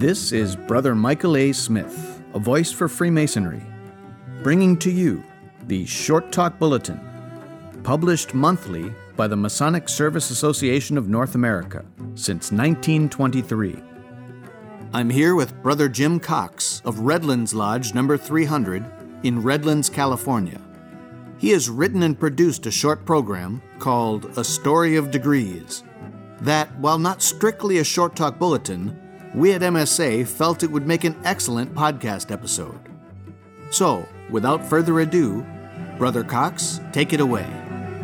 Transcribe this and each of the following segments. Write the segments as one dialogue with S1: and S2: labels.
S1: This is Brother Michael A. Smith, a voice for Freemasonry, bringing to you the Short Talk Bulletin, published monthly by the Masonic Service Association of North America since 1923. I'm here with Brother Jim Cox of Redlands Lodge number 300 in Redlands, California. He has written and produced a short program called A Story of Degrees that, while not strictly a Short Talk Bulletin, we at MSA felt it would make an excellent podcast episode. So, without further ado, Brother Cox, take it away.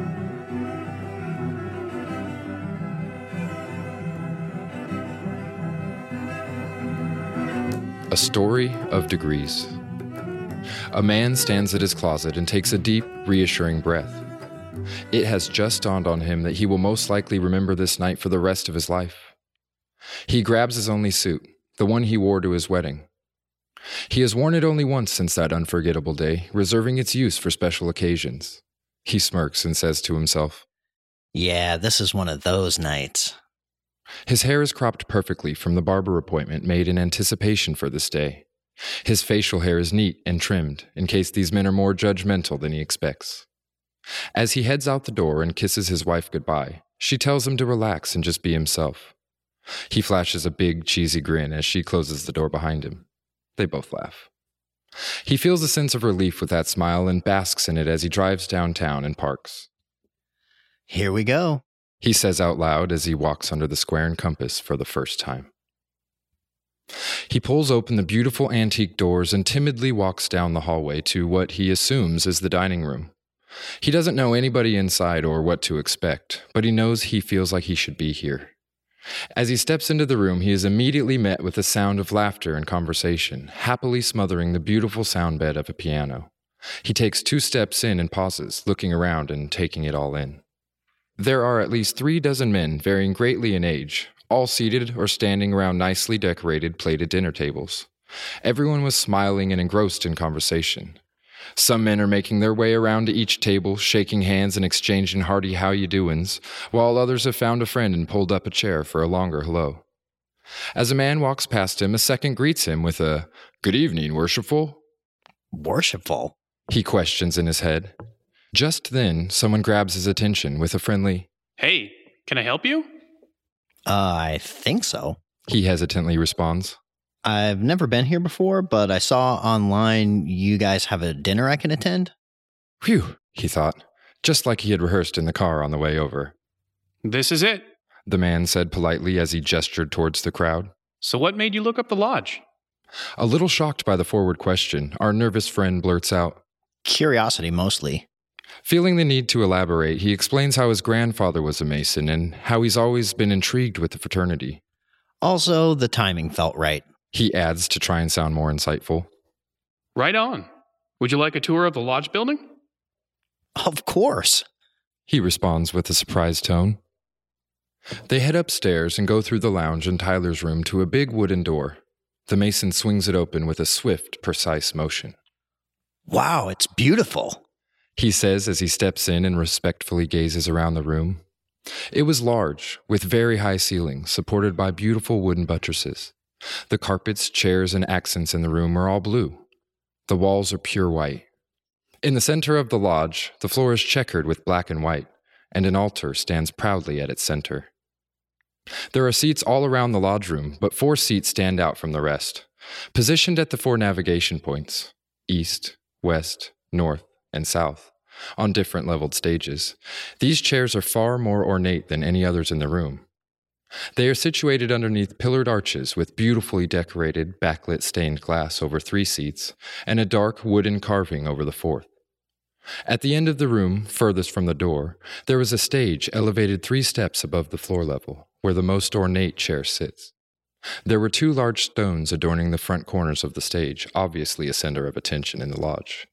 S2: A Story of Degrees. A man stands at his closet and takes a deep, reassuring breath. It has just dawned on him that he will most likely remember this night for the rest of his life. He grabs his only suit, the one he wore to his wedding. He has worn it only once since that unforgettable day, reserving its use for special occasions. He smirks and says to himself,
S3: "Yeah, this is one of those nights."
S2: His hair is cropped perfectly from the barber appointment made in anticipation for this day. His facial hair is neat and trimmed, in case these men are more judgmental than he expects. As he heads out the door and kisses his wife goodbye, she tells him to relax and just be himself. He flashes a big, cheesy grin as she closes the door behind him. They both laugh. He feels a sense of relief with that smile and basks in it as he drives downtown and parks.
S3: "Here we go,"
S2: he says out loud as he walks under the square and compass for the first time. He pulls open the beautiful antique doors and timidly walks down the hallway to what he assumes is the dining room. He doesn't know anybody inside or what to expect, but he knows he feels like he should be here. As he steps into the room, he is immediately met with the sound of laughter and conversation, happily smothering the beautiful sound bed of a piano. He takes 2 steps in and pauses, looking around and taking it all in. There are at least 3 dozen men, varying greatly in age, all seated or standing around nicely decorated plated dinner tables. Everyone was smiling and engrossed in conversation. Some men are making their way around to each table, shaking hands and exchanging hearty how you doin's, while others have found a friend and pulled up a chair for a longer hello. As a man walks past him, a second greets him with a, "Good evening, worshipful."
S3: "Worshipful?"
S2: he questions in his head. Just then, someone grabs his attention with a friendly,
S4: "Hey, can I help you?"
S3: I think so.
S2: he hesitantly responds.
S3: I've never been here before, but I saw online you guys have a dinner I can attend.
S2: Phew, he thought, just like he had rehearsed in the car on the way over.
S4: "This is it.
S2: The man said politely as he gestured towards the crowd.
S4: So what made you look up the lodge?"
S2: A little shocked by the forward question, our nervous friend blurts out,
S3: Curiosity mostly.
S2: Feeling the need to elaborate, he explains how his grandfather was a Mason and how he's always been intrigued with the fraternity.
S3: Also, the timing felt right.
S2: He adds to try and sound more insightful.
S4: "Right on. Would you like a tour of the lodge building?"
S3: Of course.
S2: He responds with a surprised tone. They head upstairs and go through the lounge and Tyler's room to a big wooden door. The Mason swings it open with a swift, precise motion.
S3: Wow, it's beautiful,
S2: he says as he steps in and respectfully gazes around the room. It was large, with very high ceilings, supported by beautiful wooden buttresses. The carpets, chairs, and accents in the room are all blue. The walls are pure white. In the center of the lodge, the floor is checkered with black and white, and an altar stands proudly at its center. There are seats all around the lodge room, but 4 seats stand out from the rest, positioned at the 4 navigation points, east, west, north, and south, on different leveled stages. These chairs are far more ornate than any others in the room. They are situated underneath pillared arches with beautifully decorated, backlit stained glass over 3 seats and a dark wooden carving over the 4th. At the end of the room, furthest from the door, there is a stage elevated 3 steps above the floor level, where the most ornate chair sits. There were 2 large stones adorning the front corners of the stage, obviously a center of attention in the lodge.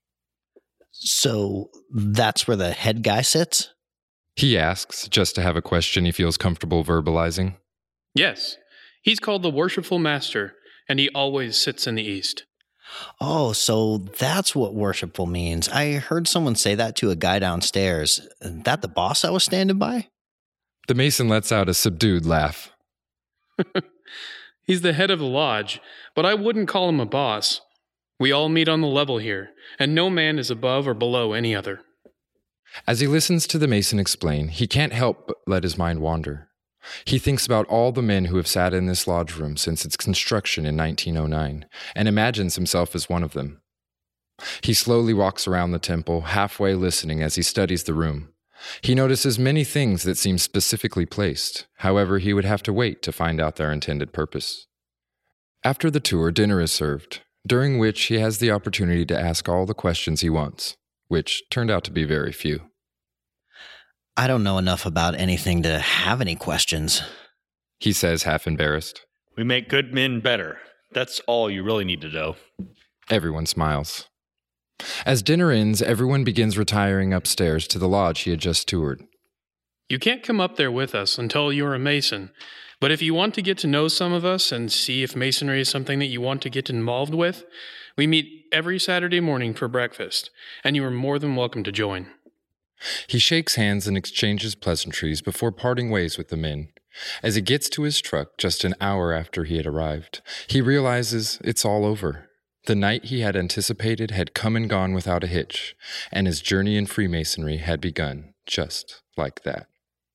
S3: So that's where the head guy sits?
S2: He asks, just to have a question he feels comfortable verbalizing.
S4: "Yes. He's called the Worshipful Master, and he always sits in the east."
S3: Oh, so that's what worshipful means. I heard someone say that to a guy downstairs. That the boss that was standing by?
S2: The Mason lets out a subdued laugh.
S4: He's the head of the lodge, but I wouldn't call him a boss. We all meet on the level here, and no man is above or below any other.
S2: As he listens to the Mason explain, he can't help but let his mind wander. He thinks about all the men who have sat in this lodge room since its construction in 1909, and imagines himself as one of them. He slowly walks around the temple, halfway listening as he studies the room. He notices many things that seem specifically placed. However, he would have to wait to find out their intended purpose. After the tour, dinner is served, during which he has the opportunity to ask all the questions he wants, which turned out to be very few.
S3: I don't know enough about anything to have any questions,
S2: he says, half embarrassed.
S5: We make good men better. That's all you really need to know.
S2: Everyone smiles. As dinner ends, everyone begins retiring upstairs to the lodge he had just toured.
S4: You can't come up there with us until you're a Mason, but if you want to get to know some of us and see if Masonry is something that you want to get involved with, we meet every Saturday morning for breakfast, and you are more than welcome to join.
S2: He shakes hands and exchanges pleasantries before parting ways with the men. As he gets to his truck just an hour after he had arrived, he realizes it's all over. The night he had anticipated had come and gone without a hitch, and his journey in Freemasonry had begun just like that.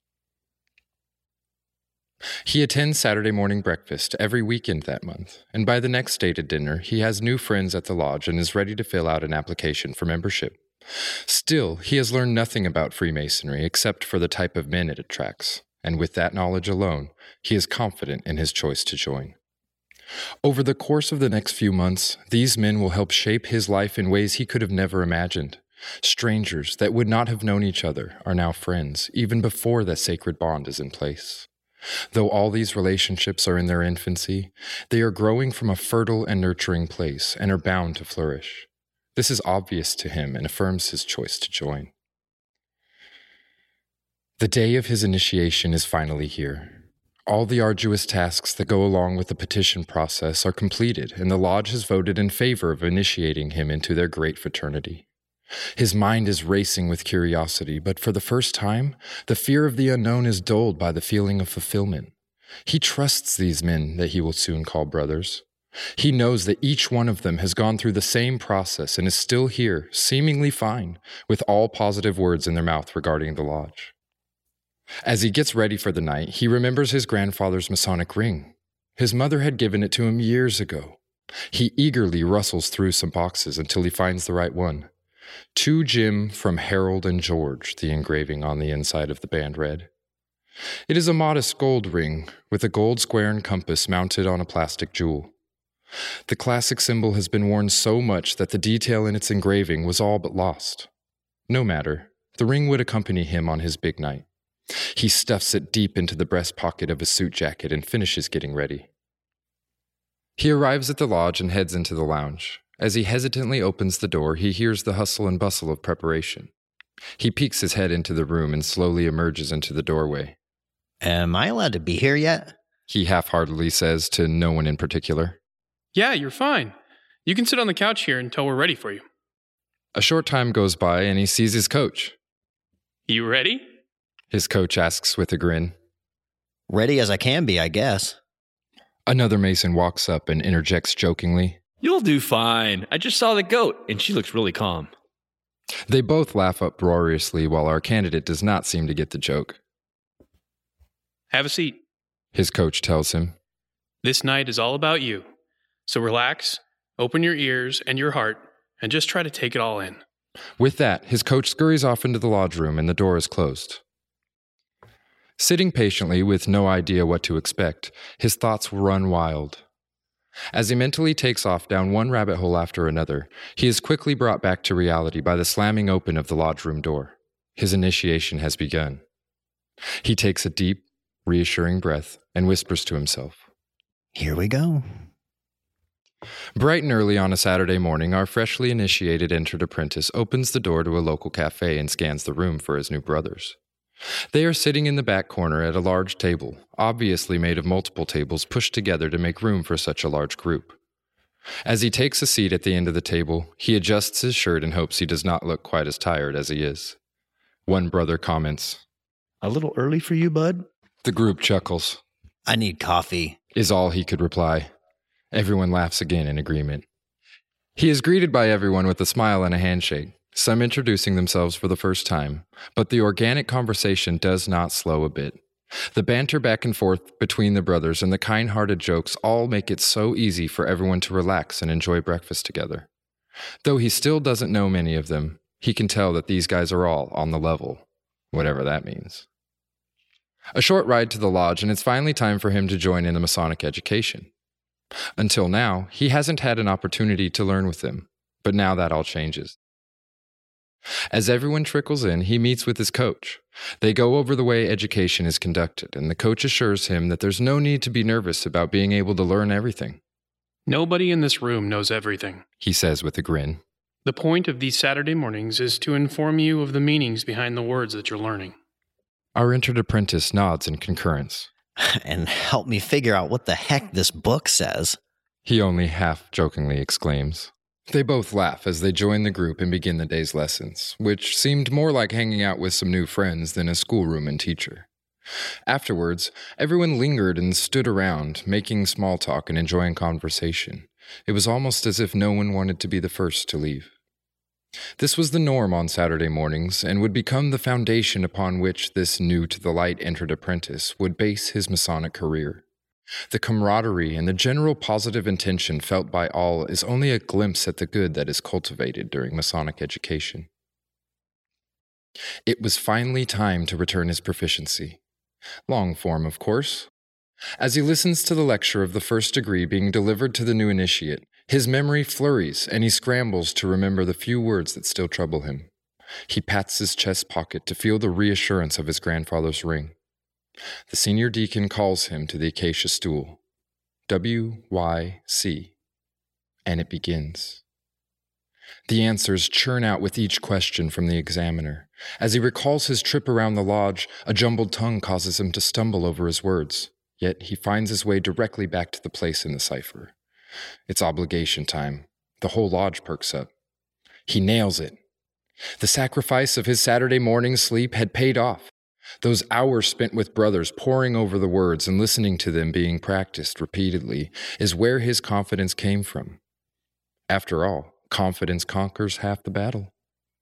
S2: He attends Saturday morning breakfast every weekend that month, and by the next stated dinner, he has new friends at the lodge and is ready to fill out an application for membership. Still, he has learned nothing about Freemasonry except for the type of men it attracts, and with that knowledge alone, he is confident in his choice to join. Over the course of the next few months, these men will help shape his life in ways he could have never imagined. Strangers that would not have known each other are now friends, even before that sacred bond is in place. Though all these relationships are in their infancy, they are growing from a fertile and nurturing place and are bound to flourish. This is obvious to him and affirms his choice to join. The day of his initiation is finally here. All the arduous tasks that go along with the petition process are completed, and the lodge has voted in favor of initiating him into their great fraternity. His mind is racing with curiosity, but for the first time, the fear of the unknown is dulled by the feeling of fulfillment. He trusts these men that he will soon call brothers. He knows that each one of them has gone through the same process and is still here, seemingly fine, with all positive words in their mouth regarding the lodge. As he gets ready for the night, he remembers his grandfather's Masonic ring. His mother had given it to him years ago. He eagerly rustles through some boxes until he finds the right one. To Jim from Harold and George, the engraving on the inside of the band read. It is a modest gold ring with a gold square and compass mounted on a plastic jewel. The classic symbol has been worn so much that the detail in its engraving was all but lost. No matter, the ring would accompany him on his big night. He stuffs it deep into the breast pocket of his suit jacket and finishes getting ready. He arrives at the lodge and heads into the lounge. As he hesitantly opens the door, he hears the hustle and bustle of preparation. He peeks his head into the room and slowly emerges into the doorway.
S3: Am I allowed to be here yet?
S2: He half-heartedly says to no one in particular.
S4: Yeah, you're fine. You can sit on the couch here until we're ready for you.
S2: A short time goes by and he sees his coach.
S4: You ready?
S2: His coach asks with a grin.
S3: Ready as I can be, I guess.
S2: Another Mason walks up and interjects jokingly.
S5: You'll do fine. I just saw the goat, and she looks really calm.
S2: They both laugh uproariously while our candidate does not seem to get the joke.
S4: Have a seat.
S2: His coach tells him.
S4: This night is all about you. So relax, open your ears and your heart, and just try to take it all in.
S2: With that, his coach scurries off into the lodge room and the door is closed. Sitting patiently with no idea what to expect, his thoughts run wild. As he mentally takes off down one rabbit hole after another, he is quickly brought back to reality by the slamming open of the lodge room door. His initiation has begun. He takes a deep, reassuring breath and whispers to himself,
S3: Here we go.
S2: Bright and early on a Saturday morning, our freshly initiated entered apprentice opens the door to a local cafe and scans the room for his new brothers. They are sitting in the back corner at a large table, obviously made of multiple tables pushed together to make room for such a large group. As he takes a seat at the end of the table, he adjusts his shirt and hopes he does not look quite as tired as he is. One brother comments,
S5: A little early for you, bud?
S2: The group chuckles.
S3: I need coffee.
S2: is all he could reply. Everyone laughs again in agreement. He is greeted by everyone with a smile and a handshake, some introducing themselves for the first time, but the organic conversation does not slow a bit. The banter back and forth between the brothers and the kind-hearted jokes all make it so easy for everyone to relax and enjoy breakfast together. Though he still doesn't know many of them, he can tell that these guys are all on the level, whatever that means. A short ride to the lodge, and it's finally time for him to join in the Masonic education. Until now, he hasn't had an opportunity to learn with them, but now that all changes. As everyone trickles in, he meets with his coach. They go over the way education is conducted, and the coach assures him that there's no need to be nervous about being able to learn everything.
S4: Nobody in this room knows everything,
S2: He says with a grin.
S4: The point of these Saturday mornings is to inform you of the meanings behind the words that you're learning.
S2: Our entered apprentice nods in concurrence.
S3: And help me figure out what the heck this book says.
S2: He only half-jokingly exclaims. They both laugh as they join the group and begin the day's lessons, which seemed more like hanging out with some new friends than a schoolroom and teacher. Afterwards, everyone lingered and stood around, making small talk and enjoying conversation. It was almost as if no one wanted to be the first to leave. This was the norm on Saturday mornings and would become the foundation upon which this new-to-the-light entered apprentice would base his Masonic career. The camaraderie and the general positive intention felt by all is only a glimpse at the good that is cultivated during Masonic education. It was finally time to return his proficiency. Long form, of course. As he listens to the lecture of the first degree being delivered to the new initiate, his memory flurries and he scrambles to remember the few words that still trouble him. He pats his chest pocket to feel the reassurance of his grandfather's ring. The senior deacon calls him to the acacia stool. WYC. And it begins. The answers churn out with each question from the examiner. As he recalls his trip around the lodge, a jumbled tongue causes him to stumble over his words. Yet he finds his way directly back to the place in the cipher. It's obligation time. The whole lodge perks up. He nails it. The sacrifice of his Saturday morning sleep had paid off. Those hours spent with brothers poring over the words and listening to them being practiced repeatedly is where his confidence came from. After all, confidence conquers half the battle.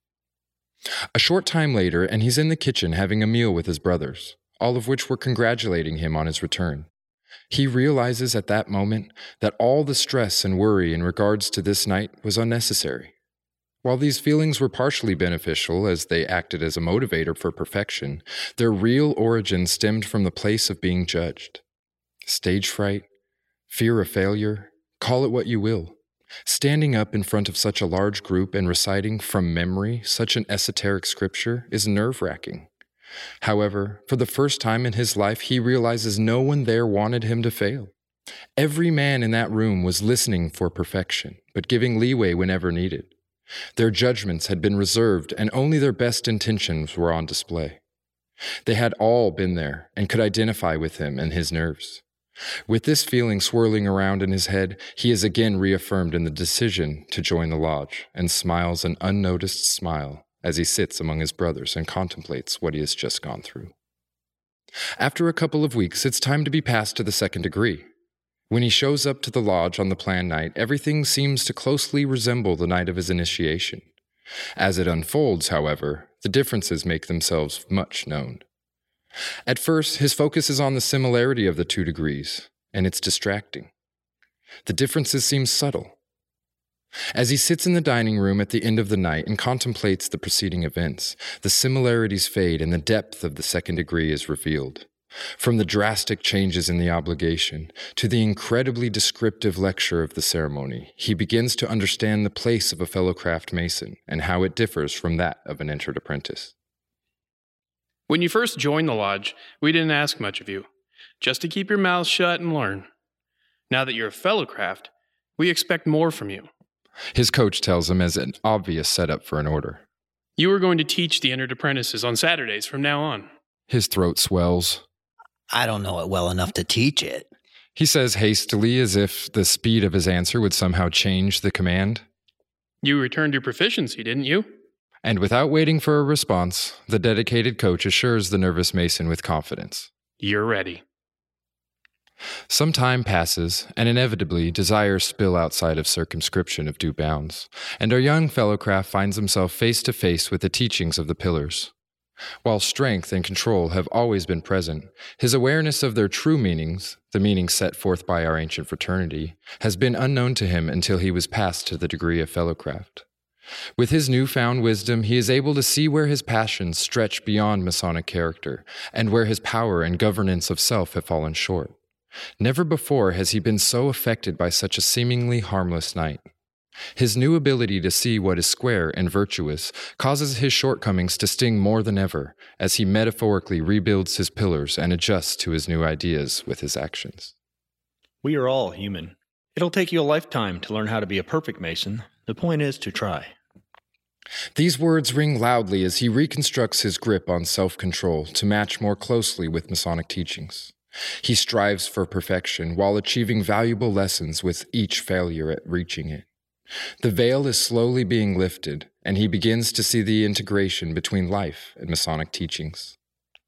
S2: A short time later, and he's in the kitchen having a meal with his brothers, all of which were congratulating him on his return. He realizes at that moment that all the stress and worry in regards to this night was unnecessary. While these feelings were partially beneficial as they acted as a motivator for perfection, their real origin stemmed from the place of being judged. Stage fright, fear of failure, call it what you will. Standing up in front of such a large group and reciting from memory such an esoteric scripture is nerve-wracking. However, for the first time in his life, he realizes no one there wanted him to fail. Every man in that room was listening for perfection, but giving leeway whenever needed. Their judgments had been reserved, and only their best intentions were on display. They had all been there and could identify with him and his nerves. With this feeling swirling around in his head, he is again reaffirmed in the decision to join the lodge and smiles an unnoticed smile as he sits among his brothers and contemplates what he has just gone through. After a couple of weeks, it's time to be passed to the second degree. When he shows up to the lodge on the planned night, everything seems to closely resemble the night of his initiation. As it unfolds, however, the differences make themselves much known. At first, his focus is on the similarity of the 2 degrees, and it's distracting. The differences seem subtle. As he sits in the dining room at the end of the night and contemplates the preceding events, the similarities fade and the depth of the second degree is revealed. From the drastic changes in the obligation to the incredibly descriptive lecture of the ceremony, he begins to understand the place of a fellow craft mason and how it differs from that of an entered apprentice.
S4: When you first joined the lodge, we didn't ask much of you, just to keep your mouth shut and learn. Now that you're a fellow craft, we expect more from you.
S2: His coach tells him as an obvious setup for an order.
S4: You are going to teach the entered apprentices on Saturdays from now on.
S2: His throat swells.
S3: I don't know it well enough to teach it.
S2: He says hastily as if the speed of his answer would somehow change the command.
S4: You returned your proficiency, didn't you?
S2: And without waiting for a response, the dedicated coach assures the nervous mason with confidence.
S4: You're ready.
S2: Some time passes, and inevitably desires spill outside of circumscription of due bounds, and our young fellowcraft finds himself face to face with the teachings of the pillars. While strength and control have always been present, his awareness of their true meanings, the meanings set forth by our ancient fraternity, has been unknown to him until he was passed to the degree of fellowcraft. With his newfound wisdom, he is able to see where his passions stretch beyond Masonic character, and where his power and governance of self have fallen short. Never before has he been so affected by such a seemingly harmless night. His new ability to see what is square and virtuous causes his shortcomings to sting more than ever, as he metaphorically rebuilds his pillars and adjusts to his new ideas with his actions.
S6: We are all human. It'll take you a lifetime to learn how to be a perfect Mason. The point is to try.
S2: These words ring loudly as he reconstructs his grip on self-control to match more closely with Masonic teachings. He strives for perfection while achieving valuable lessons with each failure at reaching it. The veil is slowly being lifted, and he begins to see the integration between life and Masonic teachings.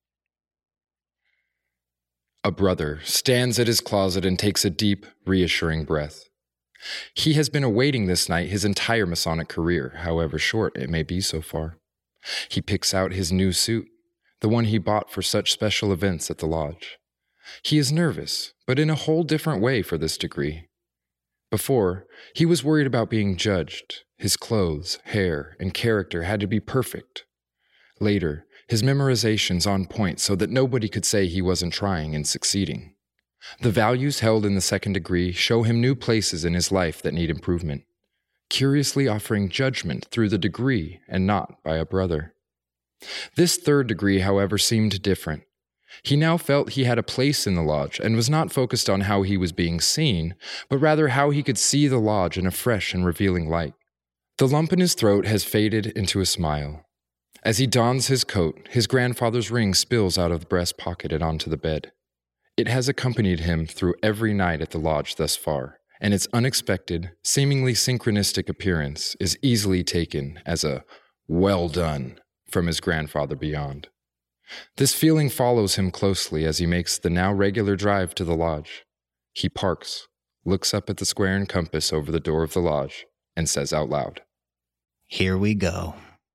S2: A brother stands at his closet and takes a deep, reassuring breath. He has been awaiting this night his entire Masonic career, however short it may be so far. He picks out his new suit, the one he bought for such special events at the lodge. He is nervous, but in a whole different way for this degree. Before, he was worried about being judged. His clothes, hair, and character had to be perfect. Later, his memorizations on point so that nobody could say he wasn't trying and succeeding. The values held in the second degree show him new places in his life that need improvement, curiously offering judgment through the degree and not by a brother. This third degree, however, seemed different. He now felt he had a place in the lodge and was not focused on how he was being seen, but rather how he could see the lodge in a fresh and revealing light. The lump in his throat has faded into a smile. As he dons his coat, his grandfather's ring spills out of the breast pocket and onto the bed. It has accompanied him through every night at the lodge thus far, and its unexpected, seemingly synchronistic appearance is easily taken as a "well done" from his grandfather beyond. This feeling follows him closely as he makes the now regular drive to the lodge. He parks, looks up at the square and compass over the door of the lodge, and says out loud,
S3: "Here we go."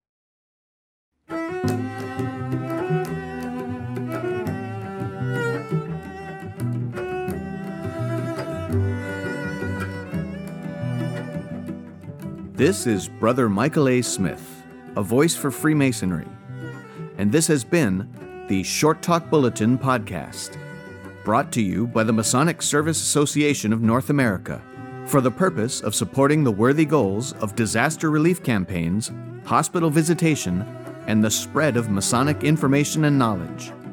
S1: This is Brother Michael A. Smith, a voice for Freemasonry. And this has been the Short Talk Bulletin podcast, brought to you by the Masonic Service Association of North America for the purpose of supporting the worthy goals of disaster relief campaigns, hospital visitation, and the spread of Masonic information and knowledge.